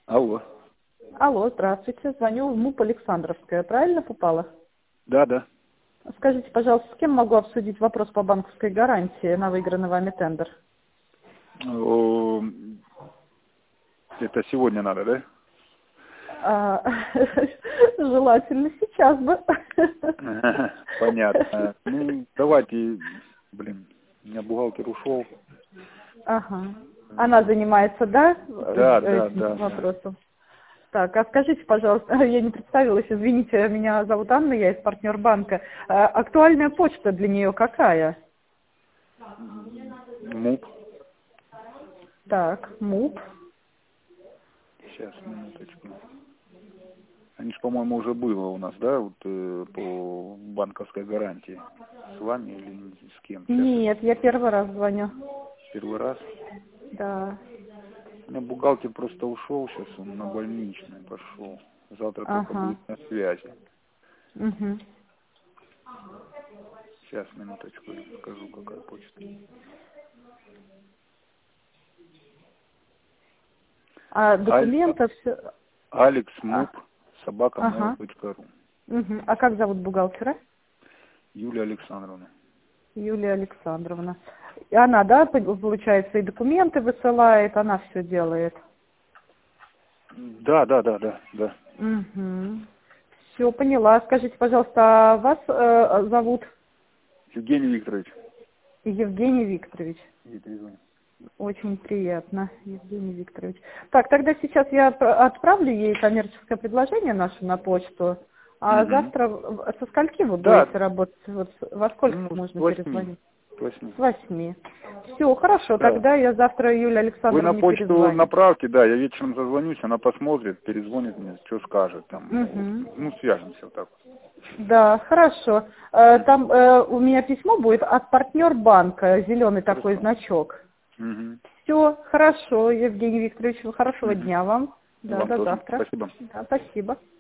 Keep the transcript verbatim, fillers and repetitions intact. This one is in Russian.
Алло. Алло, здравствуйте. Звоню в МУП Александровская. Правильно попала? Да, да. Скажите, пожалуйста, с кем могу обсудить вопрос по банковской гарантии на выигранный вами тендер? О, это сегодня надо, да? А, желательно сейчас бы. Понятно. Ну, давайте, блин, у меня бухгалтер ушел. Ага. Она занимается, да, Да, да, этим да, да. вопросом? Так, а скажите, пожалуйста, я не представилась, извините, меня зовут Анна, я из партнер банка. А, актуальная почта для нее какая? МУП. Так, МУП. Сейчас, минуточку. Они же, по-моему, уже было у нас, да, вот э, по банковской гарантии. С вами или с кем? Сейчас. Нет, я первый раз звоню. Первый раз. Да. У меня бухгалтер просто ушел, сейчас он на больничный пошел. Завтра только Ага. будет на связи. Угу. Сейчас, минуточку, я скажу, какая почта. А Аль... документов все... Алекс А, Муп, собака mail ага. точка ру. Угу. А как зовут бухгалтера? Юлия Александровна. Юлия Александровна. И она, да, по- получается, и документы высылает, она все делает. Да, да, да, да, да. Угу. Все, поняла. Скажите, пожалуйста, а вас э, зовут Евгений Викторович. Евгений Викторович? Я перезвоню. Очень приятно, Евгений Викторович. Так, тогда сейчас я п- отправлю ей коммерческое предложение наше на почту, а Угу. завтра в- со скольки вы Да, будете работать? Вот с- во сколько ну, с можно восьми. перезвонить? С восьми. С восьми. Все, хорошо, Да. тогда я завтра Юлии Вы на Александровне почту перезвоню. направьте, да, я вечером зазвонюсь, она посмотрит, перезвонит мне, что скажет там. Вот. Угу. Ну, свяжемся вот так. Да, хорошо. Э, Угу. Там э, у меня письмо будет от партнер банка, зеленый такой Хорошо. значок. Угу. Все, хорошо, Евгений Викторович, хорошего Угу. дня вам. И Да, вам до тоже. завтра. Спасибо. Да, спасибо.